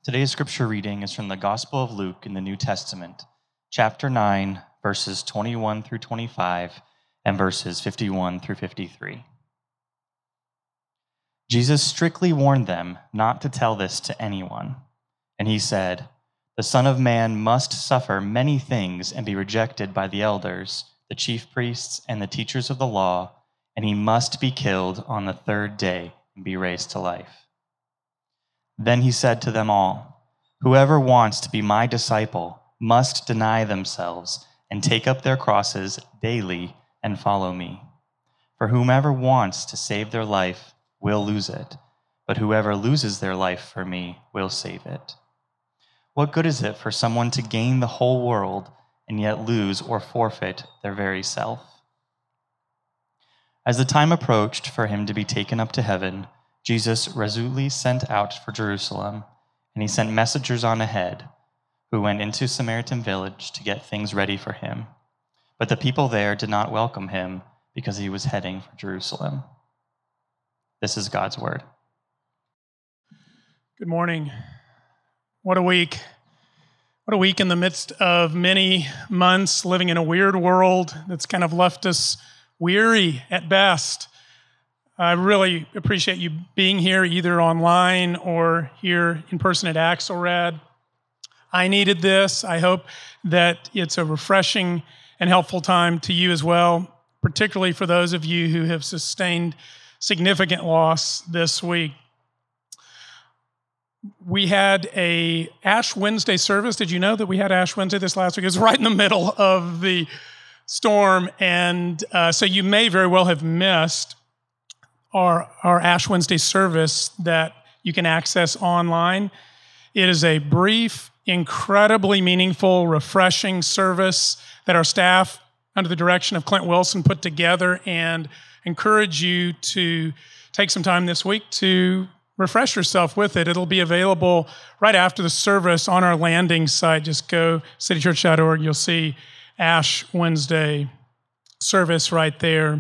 Today's scripture reading is from the Gospel of Luke in the New Testament, chapter 9, verses 21 through 25, and verses 51 through 53. Jesus strictly warned them not to tell this to anyone, and he said, "The Son of Man must suffer many things and be rejected by the elders, the chief priests, and the teachers of the law, and he must be killed on the third day and be raised to life." Then he said to them all, "Whoever wants to be my disciple must deny themselves and take up their crosses daily and follow me. For whomever wants to save their life will lose it, but whoever loses their life for me will save it. What good is it for someone to gain the whole world and yet lose or forfeit their very self?" As the time approached for him to be taken up to heaven, Jesus resolutely sent out for Jerusalem, and he sent messengers on ahead, who went into Samaritan village to get things ready for him. But the people there did not welcome him because he was heading for Jerusalem. This is God's word. Good morning. What a week. What a week in the midst of many months living in a weird world that's kind of left us weary at best. I really appreciate you being here, either online or here in person at Axelrad. I needed this. I hope that it's a refreshing and helpful time to you as well, particularly for those of you who have sustained significant loss this week. We had a Ash Wednesday service. Did you know that we had Ash Wednesday this last week? It was right in the middle of the storm, and so you may very well have missed our Ash Wednesday service that you can access online. It is a brief, incredibly meaningful, refreshing service that our staff, under the direction of Clint Wilson, put together, and encourage you to take some time this week to refresh yourself with it. It'll be available right after the service on our landing site. Just go citychurch.org. You'll see Ash Wednesday service right there.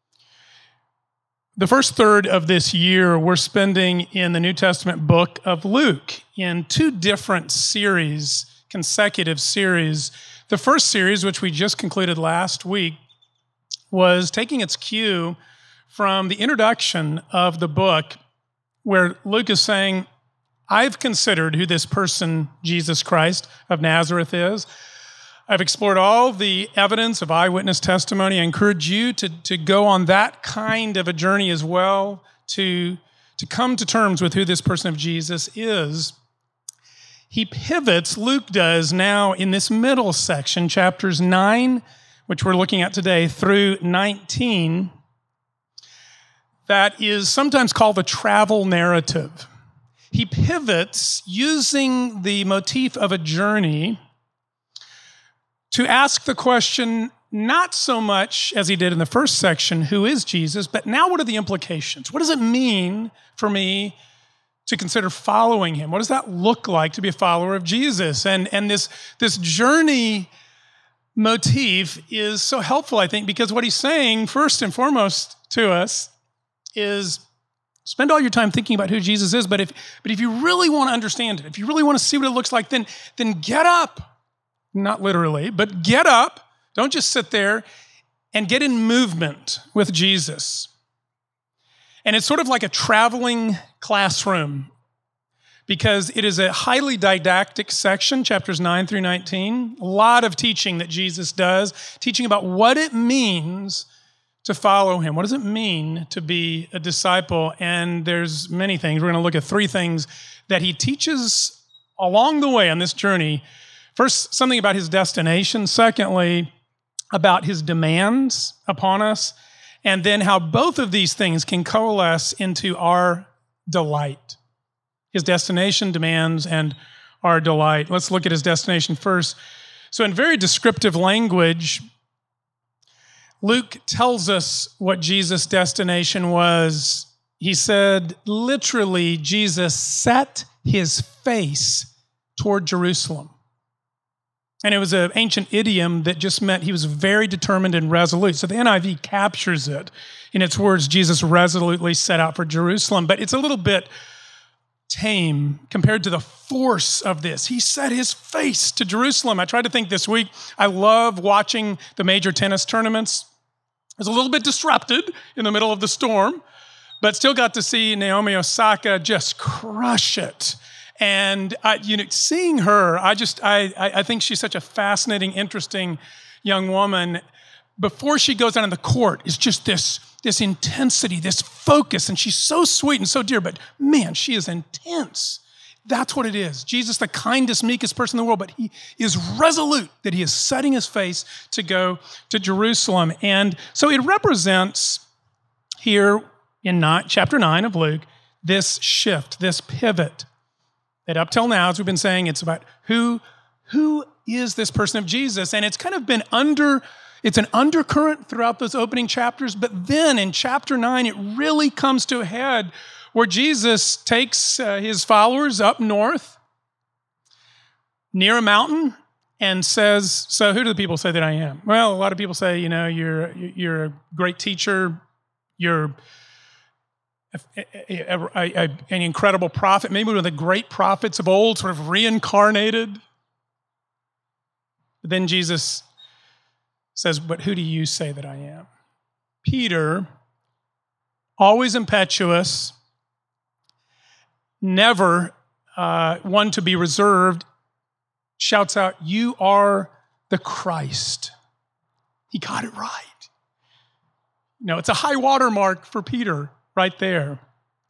The first third of this year, we're spending in the New Testament book of Luke in two different series, consecutive series. The first series, which we just concluded last week, was taking its cue from the introduction of the book, where Luke is saying, I've considered who this person, Jesus Christ of Nazareth, is. I've explored all the evidence of eyewitness testimony. I encourage you to go on that kind of a journey as well, to come to terms with who this person of Jesus is. He pivots, Luke does now in this middle section, chapters 9, which we're looking at today, through 19, that is sometimes called the travel narrative. He pivots using the motif of a journey to ask the question, not so much as he did in the first section, who is Jesus, but now what are the implications? What does it mean for me to consider following him? What does that look like to be a follower of Jesus? And this journey motif is so helpful, I think, because what he's saying, first and foremost to us, is spend all your time thinking about who Jesus is, but if you really want to understand it, if you really want to see what it looks like, then get up. Not literally, but get up. Don't just sit there, and get in movement with Jesus. And it's sort of like a traveling classroom, because it is a highly didactic section, chapters 9 through 19. A lot of teaching that Jesus does, teaching about what it means to follow him. What does it mean to be a disciple? And there's many things. We're going to look at three things that he teaches along the way on this journey. First, something about his destination. Secondly, about his demands upon us. And then how both of these things can coalesce into our delight. His destination, demands, and our delight. Let's look at his destination first. So in very descriptive language, Luke tells us what Jesus' destination was. He said, literally, Jesus set his face toward Jerusalem. And it was an ancient idiom that just meant he was very determined and resolute. So the NIV captures it in its words, Jesus resolutely set out for Jerusalem. But it's a little bit tame compared to the force of this. He set his face to Jerusalem. I tried to think this week, I love watching the major tennis tournaments. I was a little bit disrupted in the middle of the storm, but still got to see Naomi Osaka just crush it. And seeing her, I think she's such a fascinating, interesting young woman. Before she goes out on the court, it's just this intensity, this focus, and she's so sweet and so dear, but man, she is intense. That's what it is. Jesus, the kindest, meekest person in the world, but he is resolute that he is setting his face to go to Jerusalem. And so it represents here in chapter 9 of Luke, this shift, this pivot, that up till now, as we've been saying, it's about who is this person of Jesus? And it's kind of been it's an undercurrent throughout those opening chapters, but then in chapter 9, it really comes to a head where Jesus takes his followers up north near a mountain and says, so who do the people say that I am? Well, a lot of people say, you're a great teacher, you're an incredible prophet, maybe one of the great prophets of old, sort of reincarnated. But then Jesus says, but who do you say that I am? Peter, always impetuous, never one to be reserved, shouts out, you are the Christ. He got it right. It's a high water mark for Peter right there.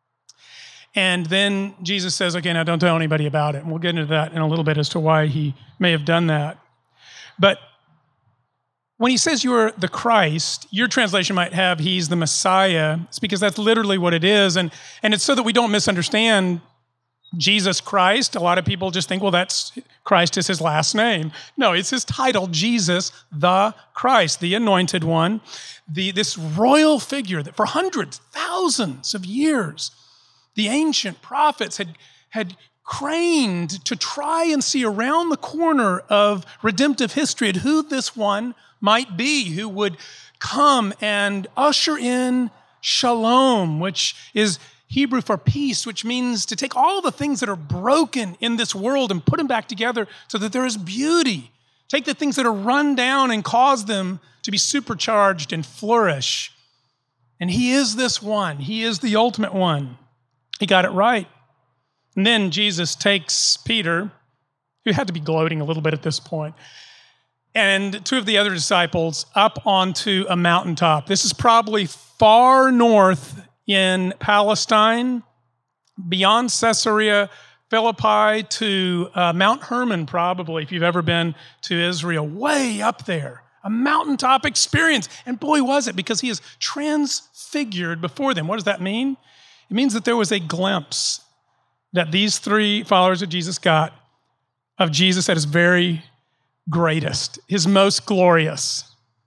And then Jesus says, okay, now don't tell anybody about it. And we'll get into that in a little bit as to why he may have done that. But when he says you're the Christ, your translation might have he's the Messiah. It's because that's literally what it is. And it's so that we don't misunderstand Jesus Christ. A lot of people just think, well, that's Christ is his last name. No, it's his title, Jesus the Christ, the anointed one, this royal figure that for hundreds, thousands of years, the ancient prophets had craned to try and see around the corner of redemptive history at who this one might be, who would come and usher in shalom, which is Hebrew for peace, which means to take all the things that are broken in this world and put them back together so that there is beauty. Take the things that are run down and cause them to be supercharged and flourish. And he is this one. He is the ultimate one. He got it right. And then Jesus takes Peter, who had to be gloating a little bit at this point, and two of the other disciples up onto a mountaintop. This is probably far north in Palestine, beyond Caesarea Philippi to Mount Hermon, probably, if you've ever been to Israel, way up there. A mountaintop experience. And boy, was it, because he is transfigured before them. What does that mean? It means that there was a glimpse that these three followers of Jesus got of Jesus at his very greatest, his most glorious.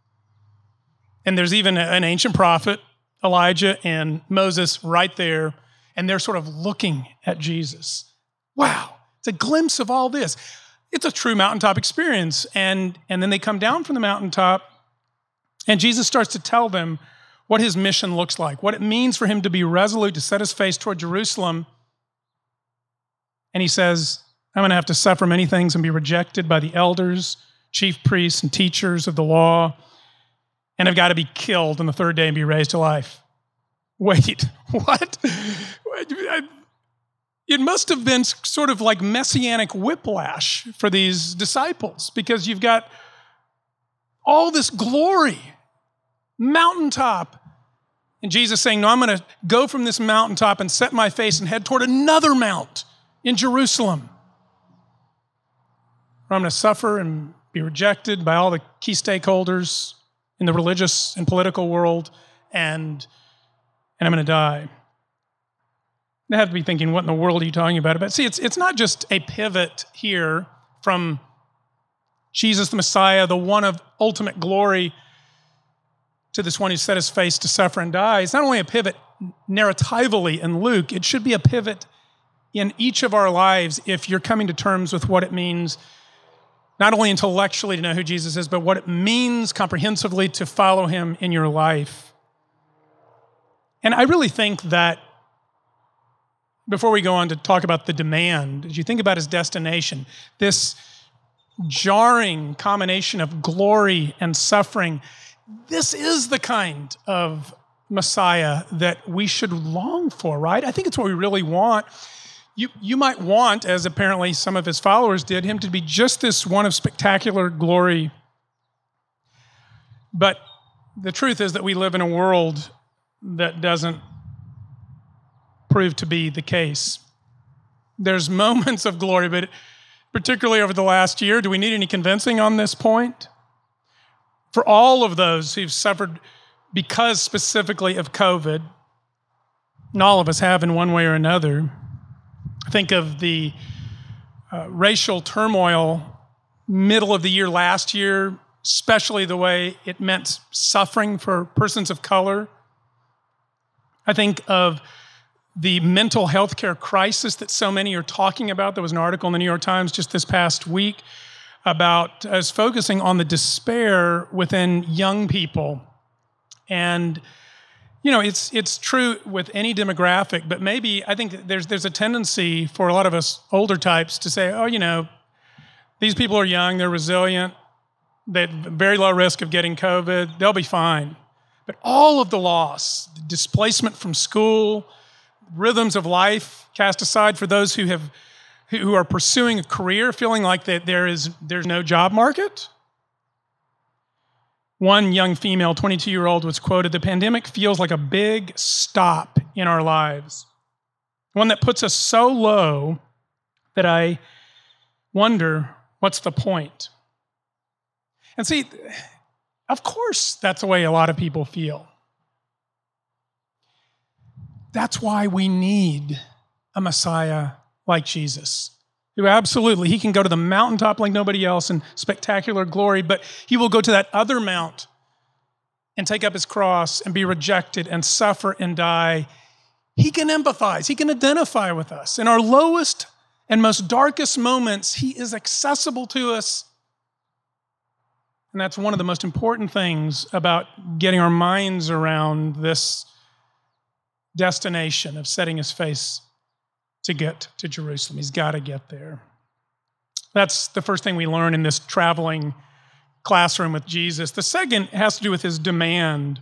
And there's even an ancient prophet, Elijah and Moses, right there, and they're sort of looking at Jesus. Wow, it's a glimpse of all this. It's a true mountaintop experience. And then they come down from the mountaintop, and Jesus starts to tell them what his mission looks like, what it means for him to be resolute, to set his face toward Jerusalem. And he says, I'm going to have to suffer many things and be rejected by the elders, chief priests, and teachers of the law, and I've got to be killed on the third day and be raised to life. Wait, what? It must have been sort of like messianic whiplash for these disciples, because you've got all this glory, mountaintop, and Jesus saying, no, I'm going to go from this mountaintop and set my face and head toward another mount in Jerusalem, where I'm going to suffer and be rejected by all the key stakeholders in the religious and political world, and I'm going to die. They have to be thinking, what in the world are you talking about? But see, it's not just a pivot here from Jesus the Messiah, the one of ultimate glory, to this one who set his face to suffer and die. It's not only a pivot narratively in Luke, it should be a pivot in each of our lives if you're coming to terms with what it means, not only intellectually to know who Jesus is, but what it means comprehensively to follow him in your life. And I really think that before we go on to talk about the demand, as you think about his destination, this jarring combination of glory and suffering, this is the kind of Messiah that we should long for, right? I think it's what we really want. You might want, as apparently some of his followers did, him to be just this one of spectacular glory. But the truth is that we live in a world that doesn't prove to be the case. There's moments of glory, but particularly over the last year, do we need any convincing on this point? For all of those who've suffered because specifically of COVID, and all of us have in one way or another, think of the racial turmoil middle of the year last year, especially the way it meant suffering for persons of color. I think of the mental health care crisis that so many are talking about. There was an article in the New York Times just this past week about us focusing on the despair within young people. And, it's true with any demographic, but maybe I think there's a tendency for a lot of us older types to say, these people are young, they're resilient, they have very low risk of getting COVID, they'll be fine. But all of the loss, the displacement from school, rhythms of life cast aside for those who are pursuing a career, feeling like that there's no job market. One young female, 22-year-old, was quoted, "The pandemic feels like a big stop in our lives. One that puts us so low that I wonder, what's the point?" And see, of course, that's the way a lot of people feel. That's why we need a Messiah like Jesus, who absolutely, he can go to the mountaintop like nobody else in spectacular glory, but he will go to that other mount and take up his cross and be rejected and suffer and die. He can empathize. He can identify with us. In our lowest and most darkest moments, he is accessible to us. And that's one of the most important things about getting our minds around this destination of setting his face to get to Jerusalem. He's got to get there. That's the first thing we learn in this traveling classroom with Jesus. The second has to do with his demand.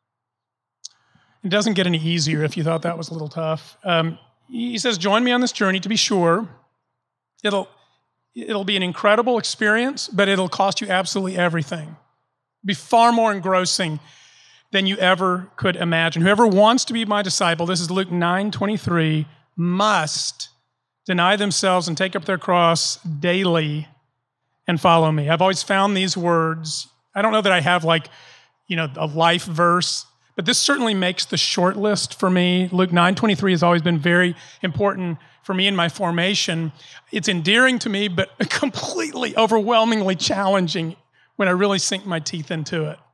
It doesn't get any easier if you thought that was a little tough. He says, join me on this journey to be sure. It'll be an incredible experience, but it'll cost you absolutely everything. It'll be far more engrossing than you ever could imagine. Whoever wants to be my disciple, this is Luke 9:23, must deny themselves and take up their cross daily and follow me. I've always found these words, I don't know that I have a life verse, but this certainly makes the short list for me. Luke 9:23 has always been very important for me in my formation. It's endearing to me, but completely, overwhelmingly challenging when I really sink my teeth into it.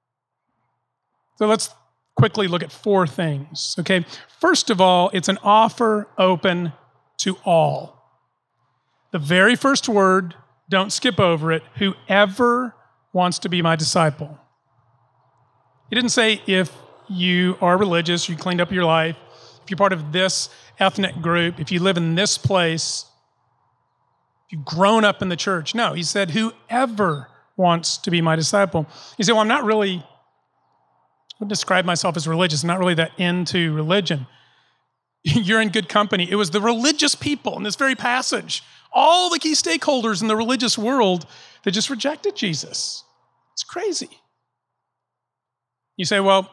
So let's quickly look at four things, okay? First of all, it's an offer open to all. The very first word, don't skip over it, whoever wants to be my disciple. He didn't say if you are religious, you cleaned up your life, if you're part of this ethnic group, if you live in this place, if you've grown up in the church. No, he said whoever wants to be my disciple. You say, well, I wouldn't describe myself as religious. I'm not really that into religion. You're in good company. It was the religious people in this very passage, all the key stakeholders in the religious world that just rejected Jesus. It's crazy. You say, well,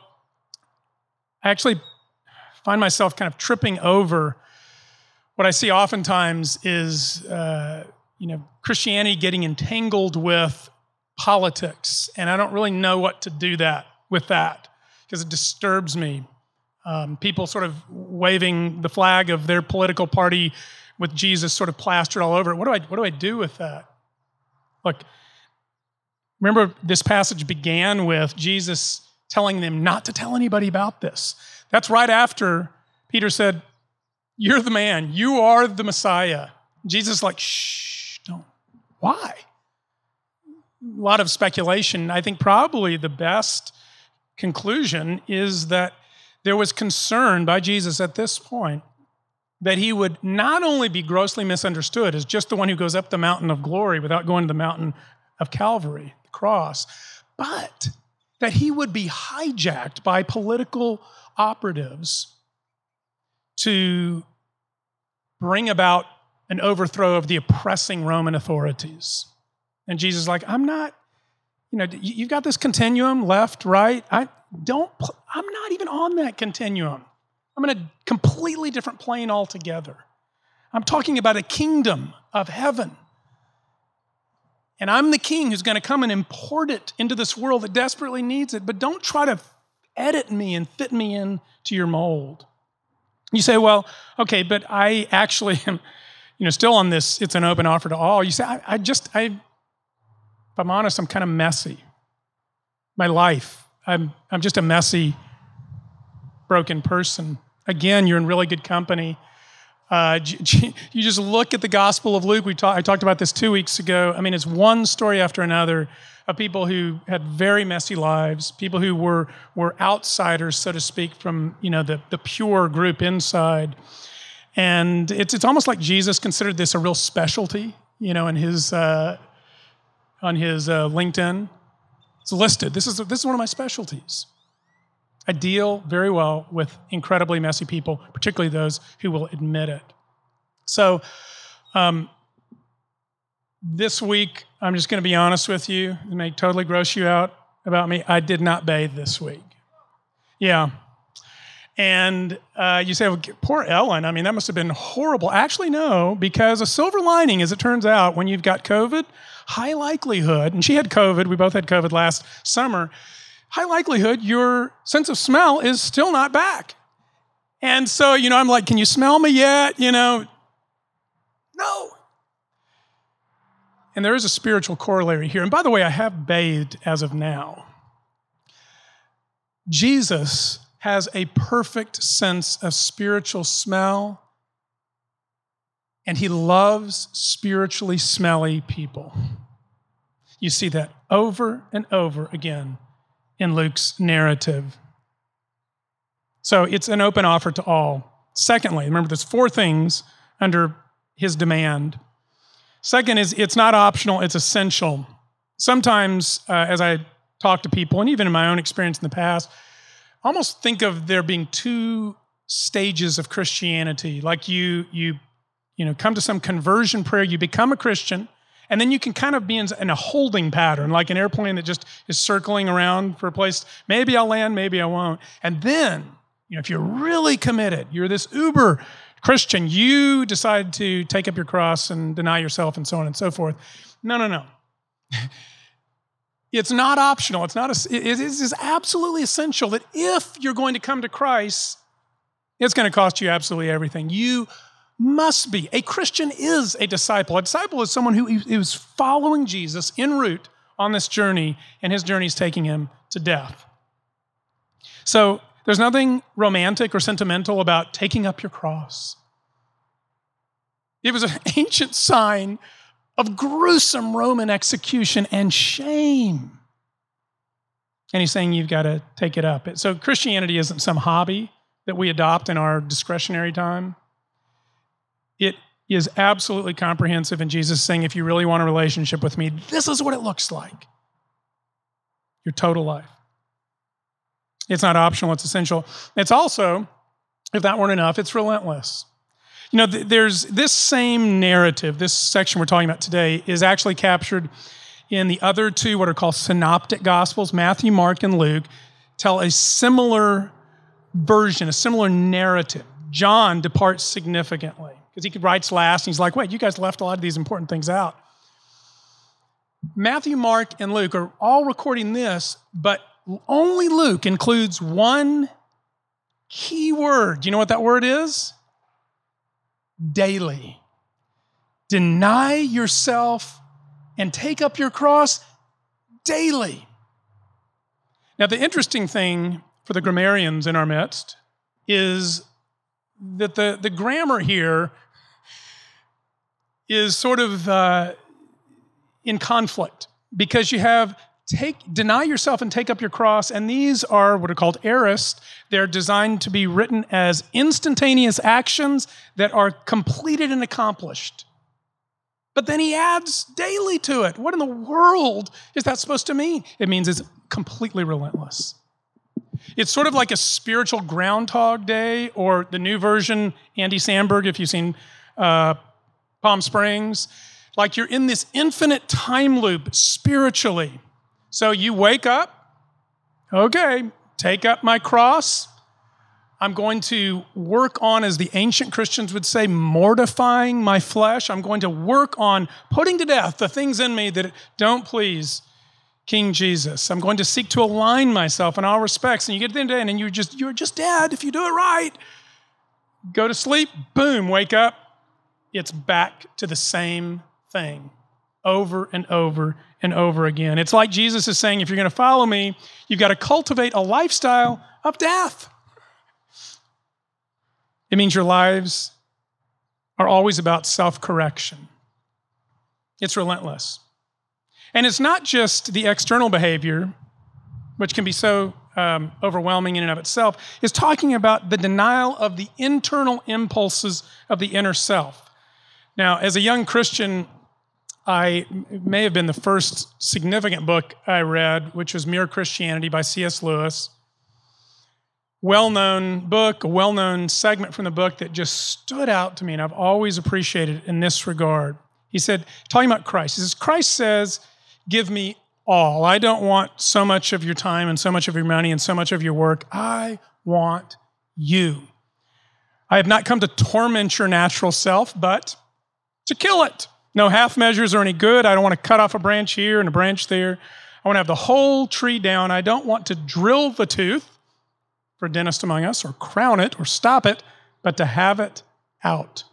I actually find myself kind of tripping over what I see oftentimes is, Christianity getting entangled with politics, and I don't really know what to do with that because it disturbs me. People sort of waving the flag of their political party with Jesus sort of plastered all over it. What do I do with that? Look, remember this passage began with Jesus telling them not to tell anybody about this. That's right after Peter said, you're the man, you are the Messiah. Jesus is like, shh, don't. Why? A lot of speculation. I think probably the best conclusion is that there was concern by Jesus at this point that he would not only be grossly misunderstood as just the one who goes up the mountain of glory without going to the mountain of Calvary, the cross, but that he would be hijacked by political operatives to bring about an overthrow of the oppressing Roman authorities. And Jesus is like, I'm not, you've got this continuum, left, right. I'm not even on that continuum. I'm in a completely different plane altogether. I'm talking about a kingdom of heaven. And I'm the king who's going to come and import it into this world that desperately needs it. But don't try to edit me and fit me into your mold. You say, well, okay, but I actually am, still on this, it's an open offer to all. You say, if I'm honest, I'm kind of messy. My life, I'm just a messy, broken person. Again, you're in really good company. You just look at the Gospel of Luke. I talked about this 2 weeks ago. I mean, it's one story after another of people who had very messy lives, people who were outsiders, so to speak, from the pure group inside. And it's almost like Jesus considered this a real specialty, in his on his LinkedIn. It's listed. This is one of my specialties. I deal very well with incredibly messy people, particularly those who will admit it. So this week, I'm just going to be honest with you. It may totally gross you out about me. I did not bathe this week. Yeah. And you say, well, poor Ellen. I mean, that must have been horrible. Actually, no, because a silver lining, as it turns out, when you've got COVID, high likelihood, and she had COVID, we both had COVID last summer, high likelihood your sense of smell is still not back. And so, I'm like, can you smell me yet? No. And there is a spiritual corollary here. And by the way, I have bathed as of now. Jesus has a perfect sense of spiritual smell, and he loves spiritually smelly people. You see that over and over again in Luke's narrative. So it's an open offer to all. Secondly, remember there's 4 things under his demand. Second is it's not optional, it's essential. Sometimes as I talk to people, and even in my own experience in the past, I almost think of there being 2 stages of Christianity. Like you come to some conversion prayer, you become a Christian, and then you can kind of be in a holding pattern, like an airplane that just is circling around for a place. Maybe I'll land, maybe I won't. And then, if you're really committed, you're this uber Christian, you decide to take up your cross and deny yourself and so on and so forth. No. It's not optional. It is absolutely essential that if you're going to come to Christ, it's going to cost you absolutely everything. You must be. A Christian is a disciple. A disciple is someone who is following Jesus en route on this journey, and his journey is taking him to death. So there's nothing romantic or sentimental about taking up your cross. It was an ancient sign of gruesome Roman execution and shame. And he's saying you've got to take it up. So Christianity isn't some hobby that we adopt in our discretionary time. It is absolutely comprehensive, and Jesus is saying if you really want a relationship with me, this is what it looks like. Your total life. It's not optional, it's essential. It's also, if that weren't enough, it's relentless. There's this same narrative, this section we're talking about today, is actually captured in the other 2 what are called synoptic gospels. Matthew, Mark, and Luke tell a similar version, a similar narrative. John departs significantly because he writes last, and he's like, wait, you guys left a lot of these important things out. Matthew, Mark, and Luke are all recording this, but only Luke includes one key word. Do you know what that word is? Daily. Deny yourself and take up your cross daily. Now, the interesting thing for the grammarians in our midst is that the grammar here is sort of in conflict, because you have deny yourself and take up your cross. And these are what are called aorist. They're designed to be written as instantaneous actions that are completed and accomplished. But then he adds daily to it. What in the world is that supposed to mean? It means it's completely relentless. It's sort of like a spiritual Groundhog Day, or the new version, Andy Samberg, if you've seen Palm Springs. Like you're in this infinite time loop spiritually. So you wake up, okay, take up my cross. I'm going to work on, as the ancient Christians would say, mortifying my flesh. I'm going to work on putting to death the things in me that don't please King Jesus. I'm going to seek to align myself in all respects. And you get to the end of the day and you're just dead if you do it right. Go to sleep, boom, wake up. It's back to the same thing over and over and over again. It's like Jesus is saying, if you're going to follow me, you've got to cultivate a lifestyle of death. It means your lives are always about self-correction. It's relentless. And it's not just the external behavior, which can be so overwhelming in and of itself. It's talking about the denial of the internal impulses of the inner self. Now, as a young Christian, it may have been the first significant book I read, which was Mere Christianity by C.S. Lewis. Well-known book, a well-known segment from the book that just stood out to me, and I've always appreciated it in this regard. He said, talking about Christ, he says, Christ says, give me all. I don't want so much of your time and so much of your money and so much of your work. I want you. I have not come to torment your natural self, but to kill it. No half measures are any good. I don't want to cut off a branch here and a branch there. I want to have the whole tree down. I don't want to drill the tooth, for a dentist among us, or crown it or stop it, but to have it out.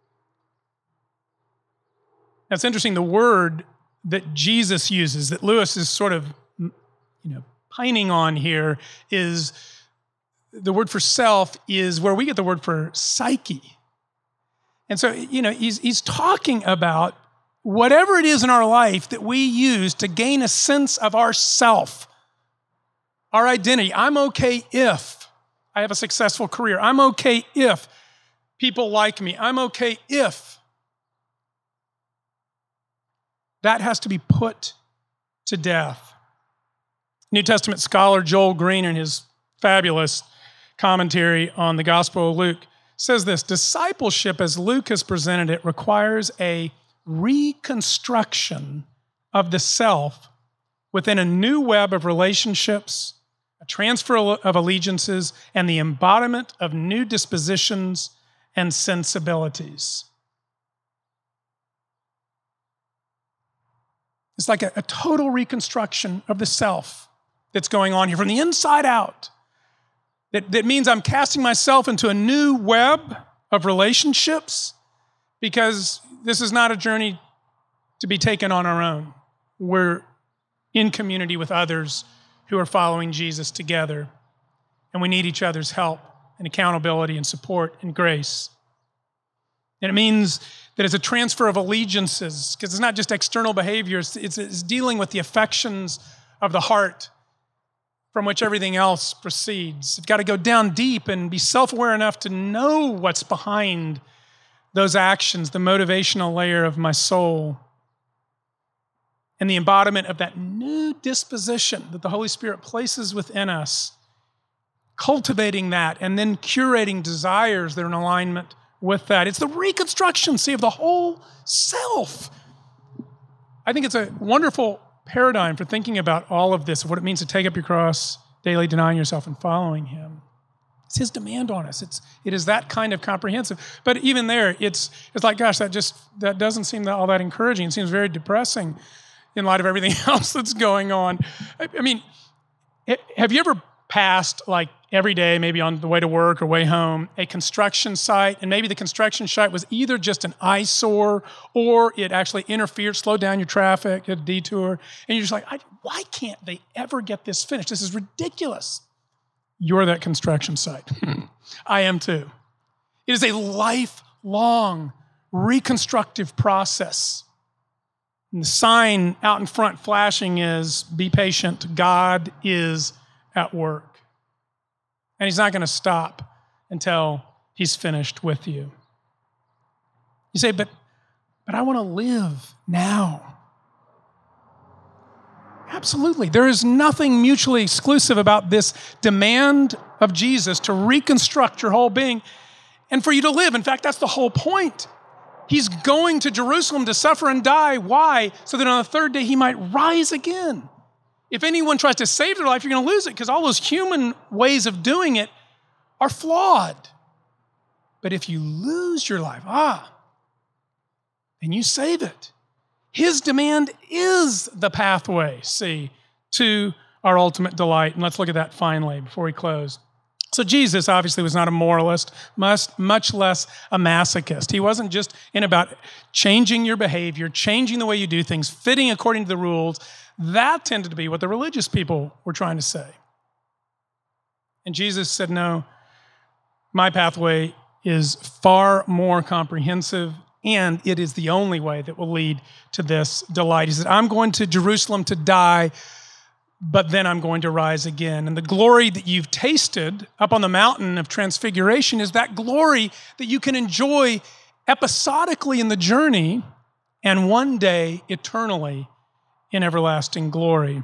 That's interesting. The word that Jesus uses, that Lewis is sort of pining on here, is the word for self is where we get the word for psyche. And so, he's talking about whatever it is in our life that we use to gain a sense of ourself, our identity. I'm okay if I have a successful career. I'm okay if people like me. I'm okay if. That has to be put to death. New Testament scholar Joel Green, in his fabulous commentary on the Gospel of Luke, says this: discipleship, as Luke has presented it, requires a reconstruction of the self within a new web of relationships, a transfer of allegiances, and the embodiment of new dispositions and sensibilities. It's like a total reconstruction of the self that's going on here from the inside out. That means I'm casting myself into a new web of relationships, because this is not a journey to be taken on our own. We're in community with others who are following Jesus together, and we need each other's help and accountability and support and grace. And it means that it's a transfer of allegiances, because it's not just external behaviors, it's dealing with the affections of the heart from which everything else proceeds. You've got to go down deep and be self-aware enough to know what's behind those actions, the motivational layer of my soul, and the embodiment of that new disposition that the Holy Spirit places within us, cultivating that and then curating desires that are in alignment with that. It's the reconstruction, see, of the whole self. I think it's a wonderful paradigm for thinking about all of this, of what it means to take up your cross, daily denying yourself and following him. It's his demand on us. It is that kind of comprehensive. But even there, it's like, gosh, that doesn't seem all that encouraging. It seems very depressing in light of everything else that's going on. I mean, have you ever passed, like every day, maybe on the way to work or way home, a construction site, and maybe the construction site was either just an eyesore or it actually interfered, slowed down your traffic, a detour, and you're just like, why can't they ever get this finished? This is ridiculous. You're that construction site. I am too. It is a lifelong reconstructive process And the sign out in front flashing is, be patient, God is at work. And he's not going to stop until he's finished with you. You say, but I want to live now. Absolutely. There is nothing mutually exclusive about this demand of Jesus to reconstruct your whole being and for you to live. In fact, that's the whole point. He's going to Jerusalem to suffer and die. Why? So that on the third day he might rise again. If anyone tries to save their life, you're going to lose it because all those human ways of doing it are flawed. But if you lose your life, then you save it. His demand is the pathway, see, to our ultimate delight. And let's look at that finally before we close. So Jesus obviously was not a moralist, much less a masochist. He wasn't just in about changing your behavior, changing the way you do things, fitting according to the rules. That tended to be what the religious people were trying to say. And Jesus said, no, my pathway is far more comprehensive, and it is the only way that will lead to this delight. He said, I'm going to Jerusalem to die, but then I'm going to rise again. And the glory that you've tasted up on the mountain of transfiguration is that glory that you can enjoy episodically in the journey and one day eternally in everlasting glory.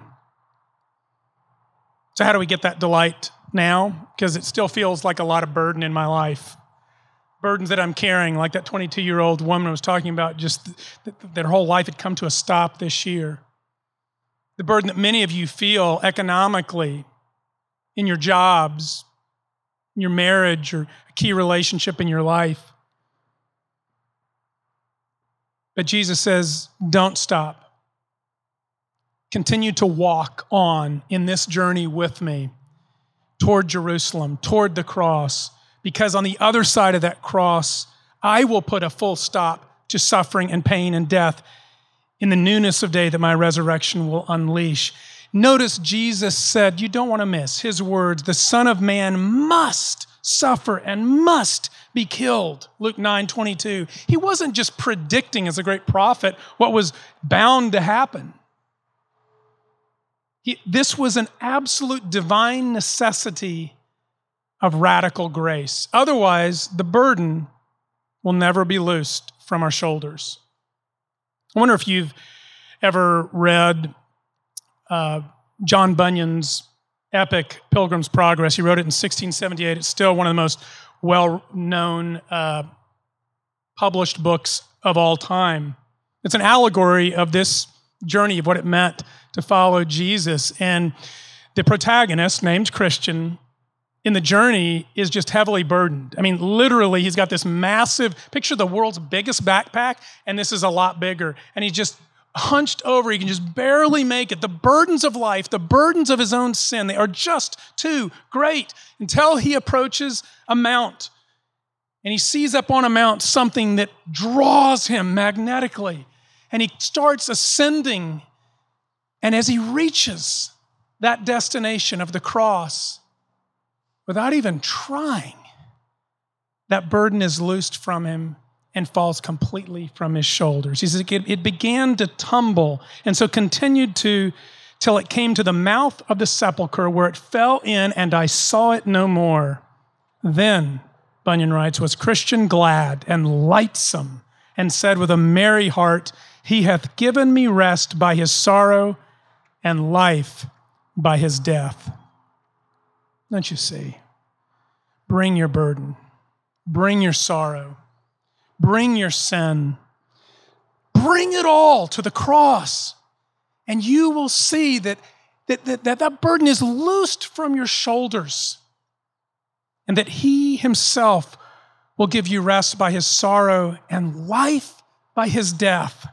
So how do we get that delight now? Because it still feels like a lot of burden in my life. Burdens that I'm carrying, like that 22-year-old woman was talking about, just that her whole life had come to a stop this year. The burden that many of you feel economically, in your jobs, in your marriage, or a key relationship in your life. But Jesus says, don't stop. Continue to walk on in this journey with me toward Jerusalem, toward the cross, because on the other side of that cross, I will put a full stop to suffering and pain and death in the newness of day that my resurrection will unleash. Notice Jesus said, you don't want to miss his words, the Son of Man must suffer and must be killed. Luke 9:22. He wasn't just predicting as a great prophet what was bound to happen. This was an absolute divine necessity of radical grace. Otherwise, the burden will never be loosed from our shoulders. I wonder if you've ever read John Bunyan's epic Pilgrim's Progress. He wrote it in 1678. It's still one of the most well-known published books of all time. It's an allegory of this journey of what it meant to follow Jesus. And the protagonist, named Christian, in the journey is just heavily burdened. I mean, literally, he's got this massive, picture the world's biggest backpack, and this is a lot bigger. And he's just hunched over. He can just barely make it. The burdens of life, the burdens of his own sin, they are just too great until he approaches a mount. And he sees up on a mount something that draws him magnetically. And he starts ascending. And as he reaches that destination of the cross, without even trying, that burden is loosed from him and falls completely from his shoulders. He says it began to tumble, and so continued to till it came to the mouth of the sepulchre, where it fell in, and I saw it no more. Then, Bunyan writes, was Christian glad and lightsome, and said with a merry heart, he hath given me rest by his sorrow and life by his death. Don't you see? Bring your burden. Bring your sorrow. Bring your sin. Bring it all to the cross. And you will see that burden is loosed from your shoulders. And that he himself will give you rest by his sorrow and life by his death.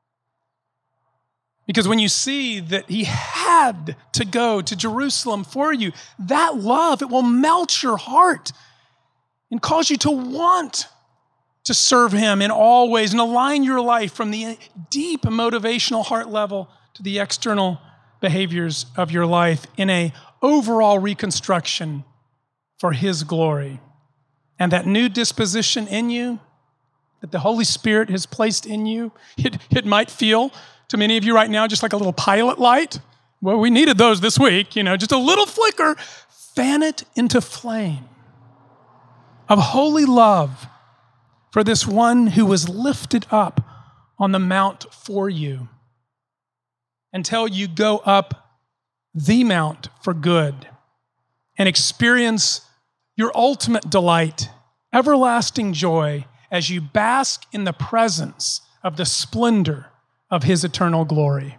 Because when you see that he had to go to Jerusalem for you, that love, it will melt your heart and cause you to want to serve him in all ways and align your life from the deep motivational heart level to the external behaviors of your life in an overall reconstruction for his glory. And that new disposition in you that the Holy Spirit has placed in you. It might feel to many of you right now just like a little pilot light. Well, we needed those this week, just a little flicker. Fan it into flame of holy love for this one who was lifted up on the mount for you until you go up the mount for good and experience your ultimate delight, everlasting joy, as you bask in the presence of the splendor of his eternal glory.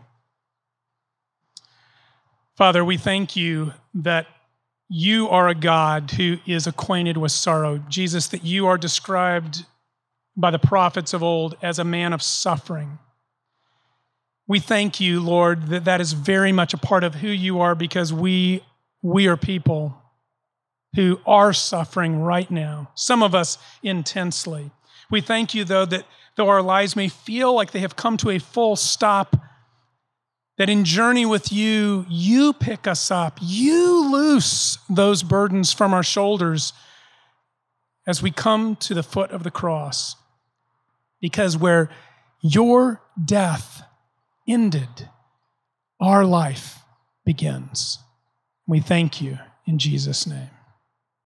Father, we thank you that you are a God who is acquainted with sorrow. Jesus, that you are described by the prophets of old as a man of suffering. We thank you, Lord, that that is very much a part of who you are, because we are people who are suffering right now, some of us intensely. We thank you, though, that though our lives may feel like they have come to a full stop, that in journey with you, you pick us up. You loose those burdens from our shoulders as we come to the foot of the cross. Because where your death ended, our life begins. We thank you in Jesus' name.